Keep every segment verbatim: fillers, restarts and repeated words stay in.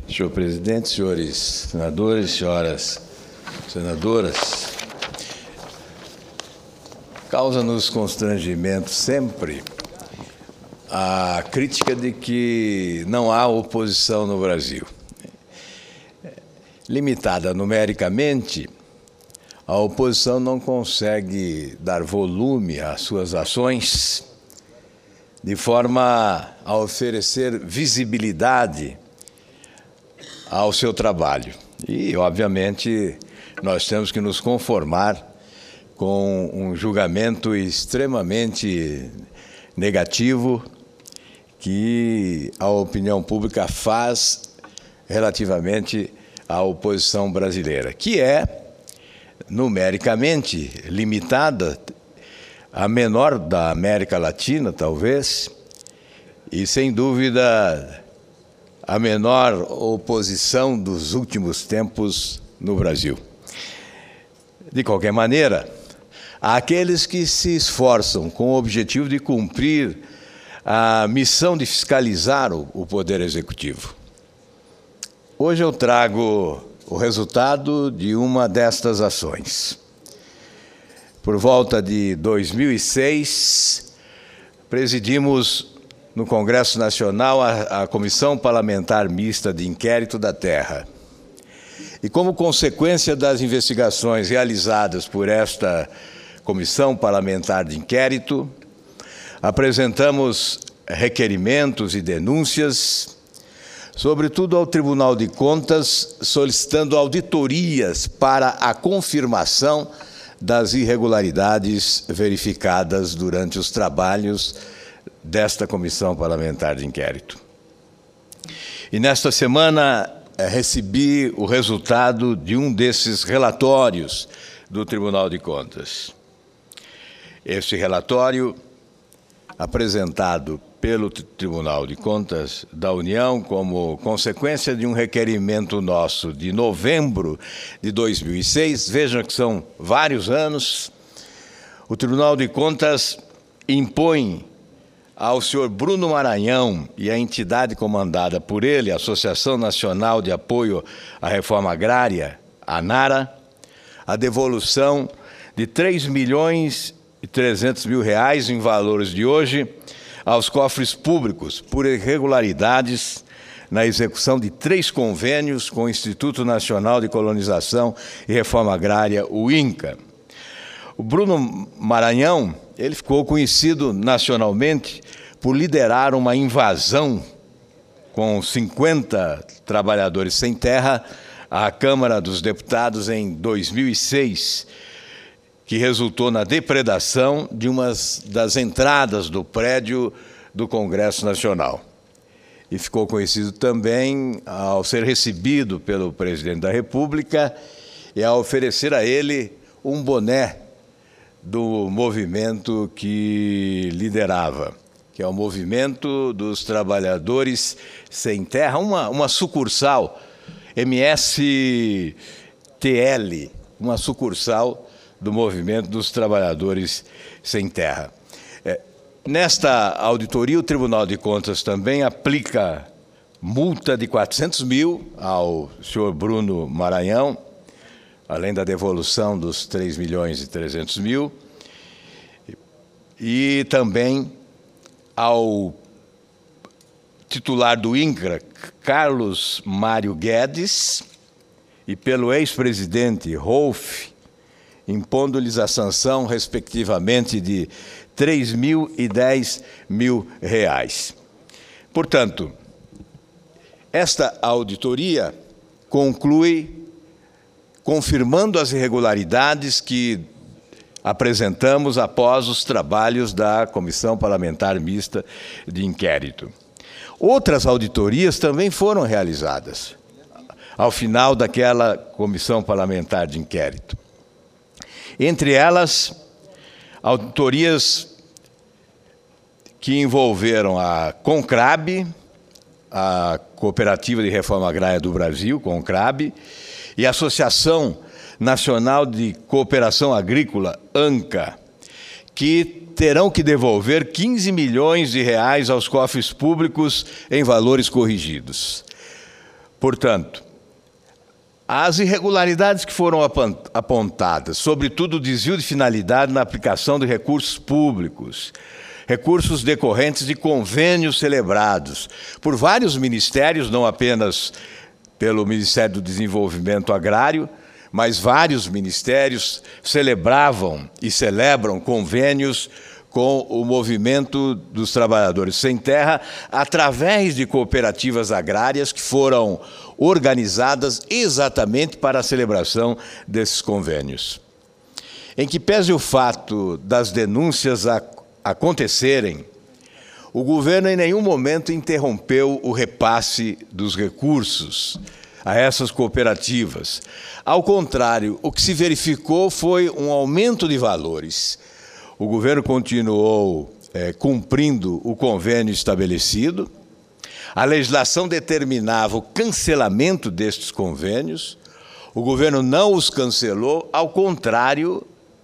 Senhor presidente, senhores senadores, senhoras senadoras, causa-nos constrangimento sempre a crítica de que não há oposição no Brasil. Limitada numericamente, a oposição não consegue dar volume às suas ações de forma a oferecer visibilidade ao seu trabalho. E, obviamente, nós temos que nos conformar com um julgamento extremamente negativo que a opinião pública faz relativamente à oposição brasileira, que é numericamente limitada, a menor da América Latina, talvez, e, sem dúvida, a menor oposição dos últimos tempos no Brasil. De qualquer maneira, há aqueles que se esforçam com o objetivo de cumprir a missão de fiscalizar o, o Poder Executivo. Hoje eu trago o resultado de uma destas ações. Por volta de dois mil e seis, presidimos no Congresso Nacional a, a Comissão Parlamentar Mista de Inquérito da Terra. E como consequência das investigações realizadas por esta Comissão Parlamentar de Inquérito, apresentamos requerimentos e denúncias, sobretudo ao Tribunal de Contas, solicitando auditorias para a confirmação das irregularidades verificadas durante os trabalhos desta Comissão Parlamentar de Inquérito. E nesta semana recebi o resultado de um desses relatórios do Tribunal de Contas. Este relatório, apresentado pelo Tribunal de Contas da União como consequência de um requerimento nosso de novembro de dois mil e seis, vejam que são vários anos, o Tribunal de Contas impõe ao senhor Bruno Maranhão e à entidade comandada por ele, a Associação Nacional de Apoio à Reforma Agrária, ANARA, a devolução de três milhões e trezentos mil reais em valores de hoje aos cofres públicos por irregularidades na execução de três convênios com o Instituto Nacional de Colonização e Reforma Agrária, o INCA. O Bruno Maranhão, ele ficou conhecido nacionalmente por liderar uma invasão com cinquenta trabalhadores sem terra à Câmara dos Deputados em dois mil e seis, que resultou na depredação de uma das entradas do prédio do Congresso Nacional. E ficou conhecido também ao ser recebido pelo presidente da República e a oferecer a ele um boné do movimento que liderava, que é o Movimento dos Trabalhadores Sem Terra, uma, uma sucursal, M S T L, uma sucursal do Movimento dos Trabalhadores Sem Terra. É, nesta auditoria, o Tribunal de Contas também aplica multa de quatrocentos mil ao senhor Bruno Maranhão, além da devolução dos três milhões e trezentos mil, e também ao titular do INCRA, Carlos Mário Guedes, e pelo ex-presidente Rolf, impondo-lhes a sanção, respectivamente, de três mil e dez mil reais. Portanto, esta auditoria conclui confirmando as irregularidades que apresentamos após os trabalhos da Comissão Parlamentar Mista de Inquérito. Outras auditorias também foram realizadas ao final daquela Comissão Parlamentar de Inquérito. Entre elas, auditorias que envolveram a CONCRAB, a Cooperativa de Reforma Agrária do Brasil, CONCRAB, e a Associação Nacional de Cooperação Agrícola, ANCA, que terão que devolver quinze milhões de reais aos cofres públicos em valores corrigidos. Portanto, as irregularidades que foram apontadas, sobretudo o desvio de finalidade na aplicação de recursos públicos, recursos decorrentes de convênios celebrados por vários ministérios, não apenas pelo Ministério do Desenvolvimento Agrário, mas vários ministérios celebravam e celebram convênios com o movimento dos trabalhadores sem terra através de cooperativas agrárias que foram organizadas exatamente para a celebração desses convênios. Em que pese o fato das denúncias a acontecerem, o governo em nenhum momento interrompeu o repasse dos recursos a essas cooperativas. Ao contrário, o que se verificou foi um aumento de valores. O governo continuou é, cumprindo o convênio estabelecido, a legislação determinava o cancelamento destes convênios, o governo não os cancelou, ao contrário,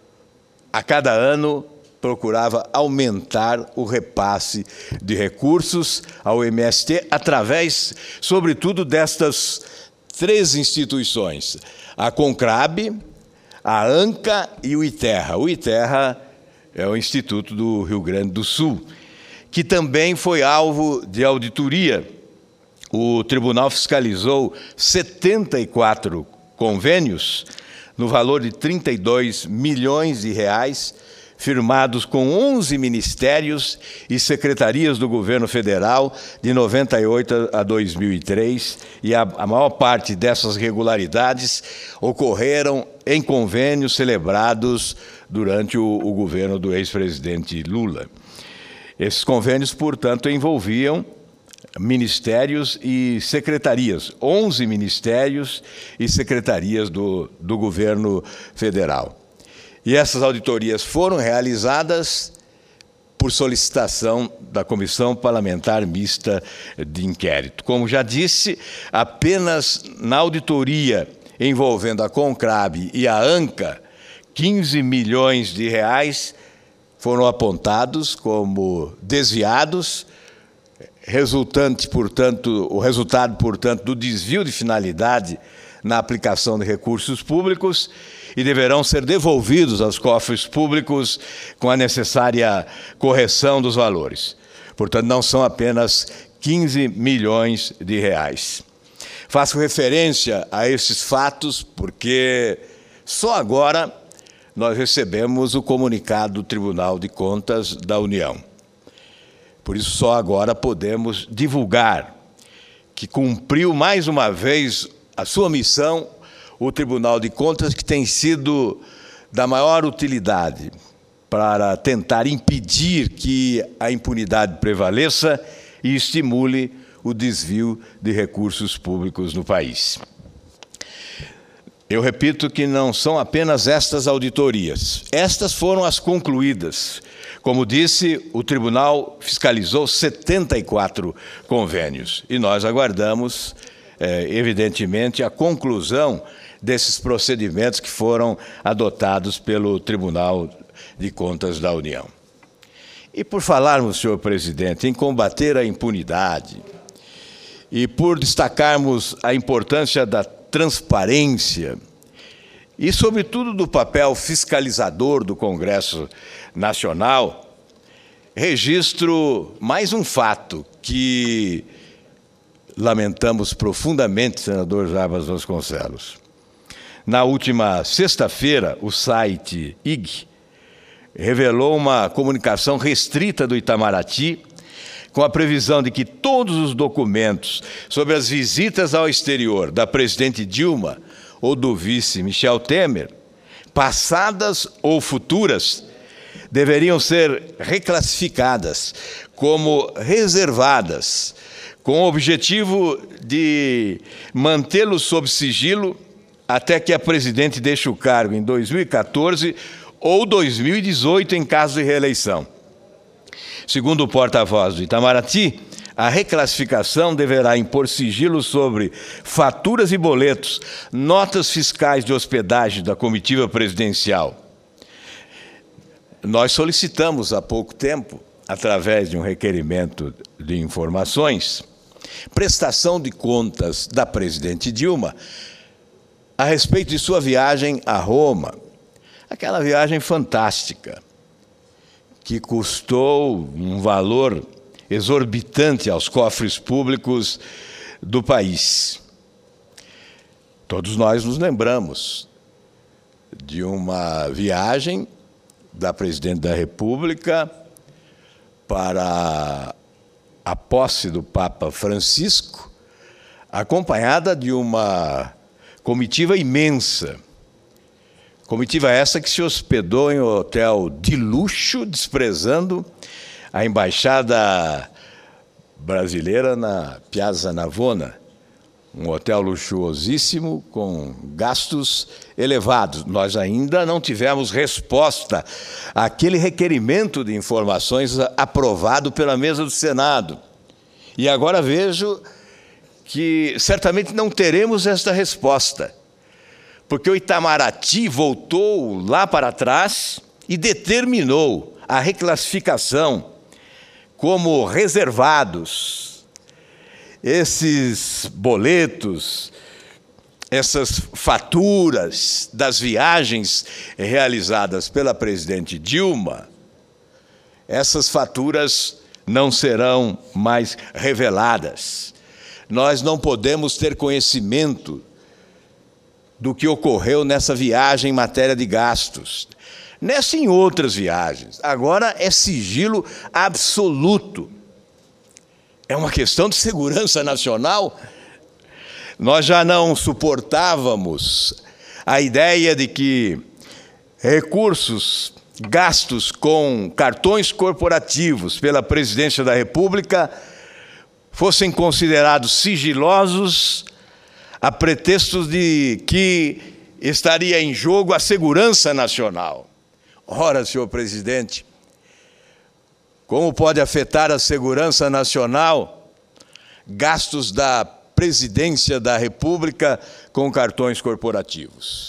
a cada ano procurava aumentar o repasse de recursos ao M S T através, sobretudo, destas três instituições, a CONCRAB, a ANCA e o ITERRA. O ITERRA é o Instituto do Rio Grande do Sul, que também foi alvo de auditoria. O tribunal fiscalizou setenta e quatro convênios no valor de trinta e dois milhões de reais, firmados com onze ministérios e secretarias do governo federal de noventa e oito a dois mil e três, e a, a maior parte dessas irregularidades ocorreram em convênios celebrados durante o, o governo do ex-presidente Lula. Esses convênios, portanto, envolviam ministérios e secretarias, onze ministérios e secretarias do, do governo federal. E essas auditorias foram realizadas por solicitação da Comissão Parlamentar Mista de Inquérito. Como já disse, apenas na auditoria envolvendo a CONCRAB e a ANCA, quinze milhões de reais foram apontados como desviados, resultante, portanto, o resultado, portanto, do desvio de finalidade na aplicação de recursos públicos, e deverão ser devolvidos aos cofres públicos com a necessária correção dos valores. Portanto, não são apenas quinze milhões de reais. Faço referência a esses fatos porque só agora nós recebemos o comunicado do Tribunal de Contas da União. Por isso, só agora podemos divulgar que cumpriu mais uma vez a sua missão o Tribunal de Contas, que tem sido da maior utilidade para tentar impedir que a impunidade prevaleça e estimule o desvio de recursos públicos no país. Eu repito que não são apenas estas auditorias. Estas foram as concluídas. Como disse, o tribunal fiscalizou setenta e quatro convênios. E nós aguardamos, é, evidentemente, a conclusão desses procedimentos que foram adotados pelo Tribunal de Contas da União. E por falarmos, senhor presidente, em combater a impunidade e por destacarmos a importância da transparência e, sobretudo, do papel fiscalizador do Congresso Nacional, registro mais um fato que lamentamos profundamente, senador Jarbas Vasconcelos. Na última sexta-feira, o site I G revelou uma comunicação restrita do Itamaraty com a previsão de que todos os documentos sobre as visitas ao exterior da presidente Dilma ou do vice Michel Temer, passadas ou futuras, deveriam ser reclassificadas como reservadas, com o objetivo de mantê-los sob sigilo até que a presidente deixe o cargo em dois mil e quatorze ou dois mil e dezoito, em caso de reeleição. Segundo o porta-voz do Itamaraty, a reclassificação deverá impor sigilo sobre faturas e boletos, notas fiscais de hospedagem da comitiva presidencial. Nós solicitamos há pouco tempo, através de um requerimento de informações, prestação de contas da presidente Dilma a respeito de sua viagem a Roma. Aquela viagem fantástica, que custou um valor exorbitante aos cofres públicos do país. Todos nós nos lembramos de uma viagem da presidente da República para a posse do Papa Francisco, acompanhada de uma comitiva imensa. Comitiva essa que se hospedou em um hotel de luxo, desprezando a embaixada brasileira na Piazza Navona, um hotel luxuosíssimo com gastos elevados. Nós ainda não tivemos resposta àquele requerimento de informações aprovado pela mesa do Senado. E agora vejo que certamente não teremos esta resposta, porque o Itamaraty voltou lá para trás e determinou a reclassificação como reservados. Esses boletos, essas faturas das viagens realizadas pela presidente Dilma, essas faturas não serão mais reveladas. Nós não podemos ter conhecimento do que ocorreu nessa viagem em matéria de gastos. Nessa e em outras viagens. Agora é sigilo absoluto. É uma questão de segurança nacional. Nós já não suportávamos a ideia de que recursos gastos com cartões corporativos pela presidência da República fossem considerados sigilosos a pretexto de que estaria em jogo a segurança nacional. Ora, senhor presidente, como pode afetar a segurança nacional gastos da presidência da República com cartões corporativos?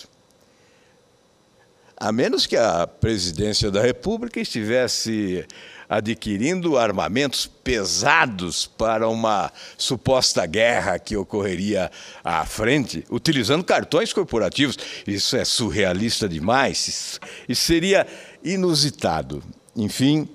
A menos que a presidência da República estivesse adquirindo armamentos pesados para uma suposta guerra que ocorreria à frente, utilizando cartões corporativos. Isso é surrealista demais, isso, isso seria inusitado. Enfim,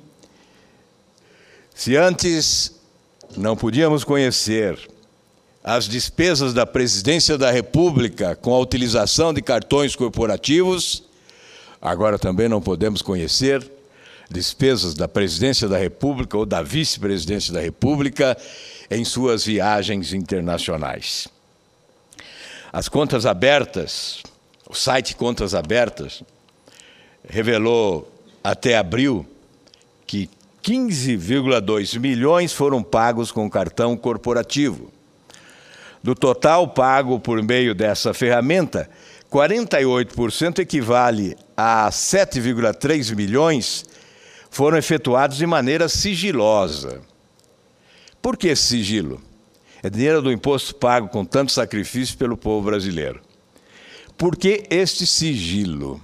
se antes não podíamos conhecer as despesas da presidência da República com a utilização de cartões corporativos, agora também não podemos conhecer despesas da presidência da República ou da vice-presidência da República em suas viagens internacionais. As contas abertas, o site Contas Abertas, revelou até abril que quinze vírgula dois milhões foram pagos com cartão corporativo. Do total pago por meio dessa ferramenta, quarenta e oito por cento equivale a sete vírgula três milhões foram efetuados de maneira sigilosa. Por que sigilo? É dinheiro do imposto pago com tanto sacrifício pelo povo brasileiro. Por que este sigilo?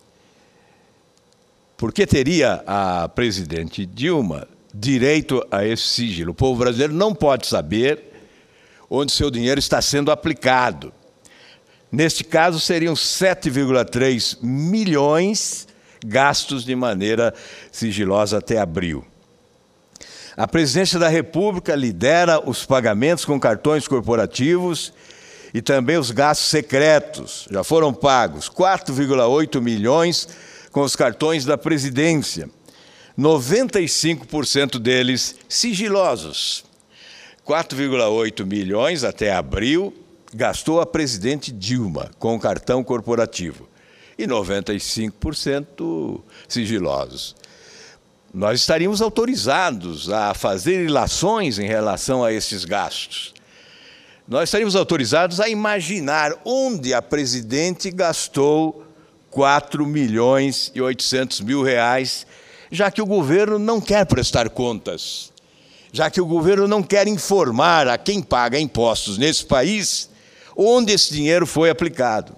Por que teria a presidente Dilma direito a esse sigilo? O povo brasileiro não pode saber onde seu dinheiro está sendo aplicado. Neste caso, seriam sete vírgula três milhões gastos de maneira sigilosa até abril. A presidência da República lidera os pagamentos com cartões corporativos e também os gastos secretos. Já foram pagos quatro vírgula oito milhões com os cartões da presidência, noventa e cinco por cento deles sigilosos. quatro vírgula oito milhões até abril gastou a presidente Dilma com o cartão corporativo e noventa e cinco por cento sigilosos. Nós estaríamos autorizados a fazer ilações em relação a esses gastos. Nós estaríamos autorizados a imaginar onde a presidente gastou quatro milhões e oitocentos mil reais, já que o governo não quer prestar contas, já que o governo não quer informar a quem paga impostos nesse país onde esse dinheiro foi aplicado.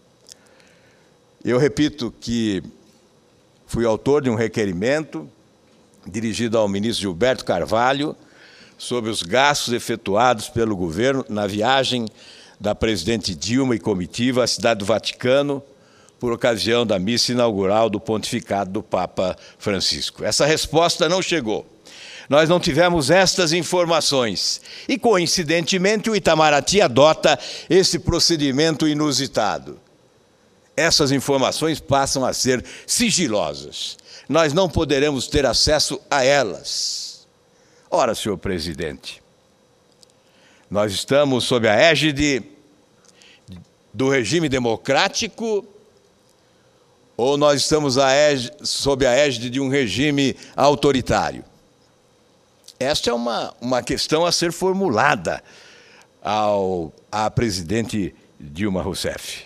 Eu repito que fui autor de um requerimento dirigido ao ministro Gilberto Carvalho sobre os gastos efetuados pelo governo na viagem da presidente Dilma e comitiva à Cidade do Vaticano por ocasião da missa inaugural do pontificado do Papa Francisco. Essa resposta não chegou. Nós não tivemos estas informações e, coincidentemente, o Itamaraty adota esse procedimento inusitado. Essas informações passam a ser sigilosas. Nós não poderemos ter acesso a elas. Ora, senhor presidente, nós estamos sob a égide do regime democrático ou nós estamos a égide, sob a égide de um regime autoritário? Esta é uma, uma questão a ser formulada ao, à presidente Dilma Rousseff.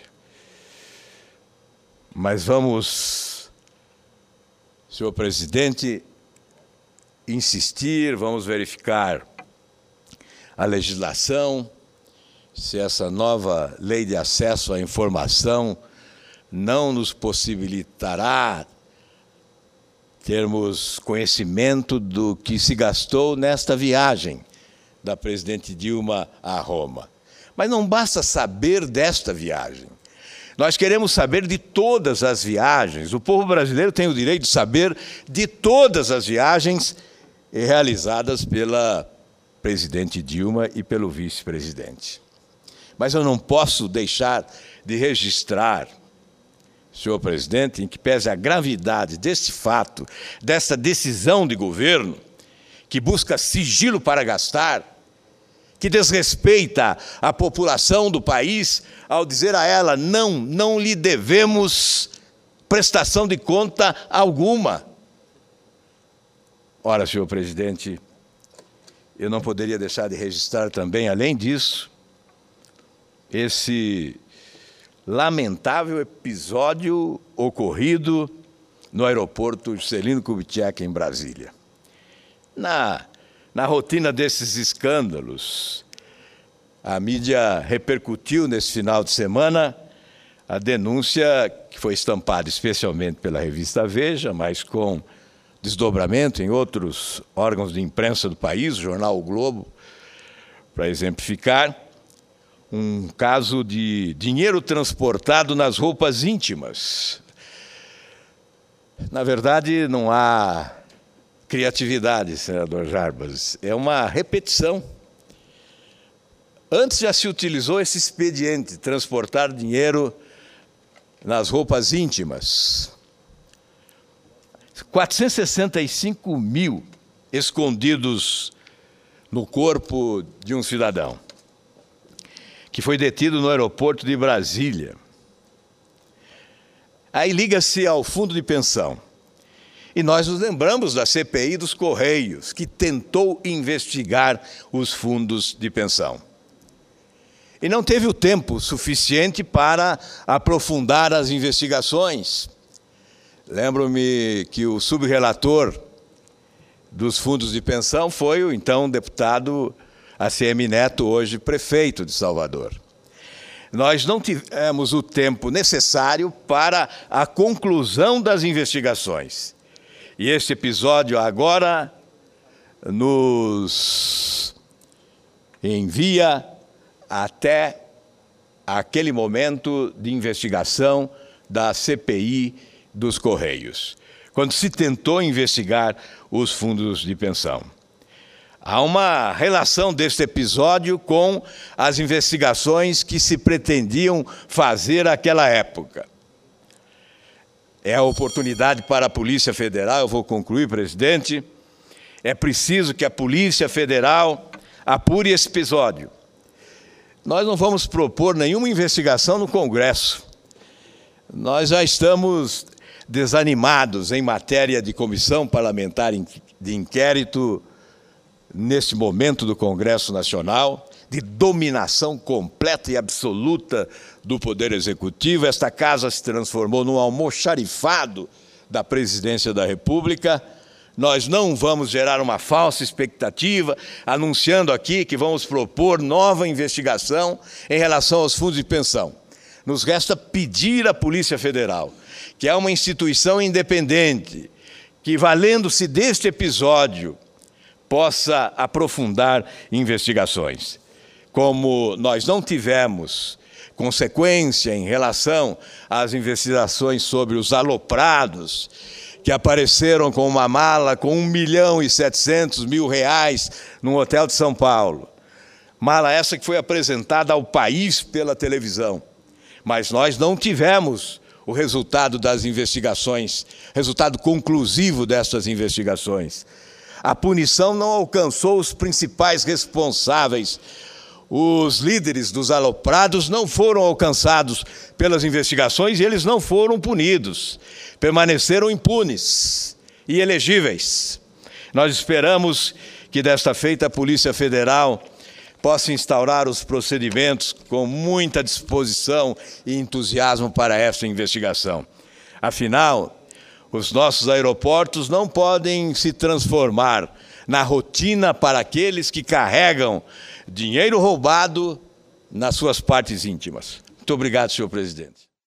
Mas vamos, senhor presidente, insistir, vamos verificar a legislação, se essa nova lei de acesso à informação não nos possibilitará termos conhecimento do que se gastou nesta viagem da presidente Dilma a Roma. Mas não basta saber desta viagem. Nós queremos saber de todas as viagens. O povo brasileiro tem o direito de saber de todas as viagens realizadas pela presidente Dilma e pelo vice-presidente. Mas eu não posso deixar de registrar, senhor presidente, em que pese a gravidade deste fato, desta decisão de governo, que busca sigilo para gastar, que desrespeita a população do país ao dizer a ela, não, não lhe devemos prestação de conta alguma. Ora, senhor presidente, eu não poderia deixar de registrar também, além disso, esse lamentável episódio ocorrido no aeroporto Juscelino Kubitschek, em Brasília. Na, na rotina desses escândalos, a mídia repercutiu nesse final de semana a denúncia que foi estampada especialmente pela revista Veja, mas com desdobramento em outros órgãos de imprensa do país, o jornal O Globo, para exemplificar, um caso de dinheiro transportado nas roupas íntimas. Na verdade, não há criatividade, senador Jarbas, é uma repetição. Antes já se utilizou esse expediente, transportar dinheiro nas roupas íntimas. quatrocentos e sessenta e cinco mil escondidos no corpo de um cidadão que foi detido no aeroporto de Brasília. Aí liga-se ao fundo de pensão. E nós nos lembramos da C P I dos Correios, que tentou investigar os fundos de pensão. E não teve o tempo suficiente para aprofundar as investigações. Lembro-me que o subrelator dos fundos de pensão foi o então deputado A C M Neto, hoje prefeito de Salvador. Nós não tivemos o tempo necessário para a conclusão das investigações. E este episódio agora nos envia até aquele momento de investigação da C P I dos Correios, quando se tentou investigar os fundos de pensão. Há uma relação deste episódio com as investigações que se pretendiam fazer naquela época. É a oportunidade para a Polícia Federal, eu vou concluir, presidente, é preciso que a Polícia Federal apure esse episódio. Nós não vamos propor nenhuma investigação no Congresso. Nós já estamos desanimados em matéria de comissão parlamentar de inquérito neste momento do Congresso Nacional, de dominação completa e absoluta do Poder Executivo. Esta casa se transformou num almoxarifado da Presidência da República. Nós não vamos gerar uma falsa expectativa, anunciando aqui que vamos propor nova investigação em relação aos fundos de pensão. Nos resta pedir à Polícia Federal, que é uma instituição independente, que, valendo-se deste episódio, possa aprofundar investigações. Como nós não tivemos consequência em relação às investigações sobre os aloprados, que apareceram com uma mala com um milhão e setecentos mil reais num hotel de São Paulo. Mala essa que foi apresentada ao país pela televisão. Mas nós não tivemos o resultado das investigações, resultado conclusivo dessas investigações. A punição não alcançou os principais responsáveis. Os líderes dos aloprados não foram alcançados pelas investigações e eles não foram punidos. Permaneceram impunes e elegíveis. Nós esperamos que desta feita a Polícia Federal possa instaurar os procedimentos com muita disposição e entusiasmo para essa investigação. Afinal, os nossos aeroportos não podem se transformar na rotina para aqueles que carregam dinheiro roubado nas suas partes íntimas. Muito obrigado, senhor presidente.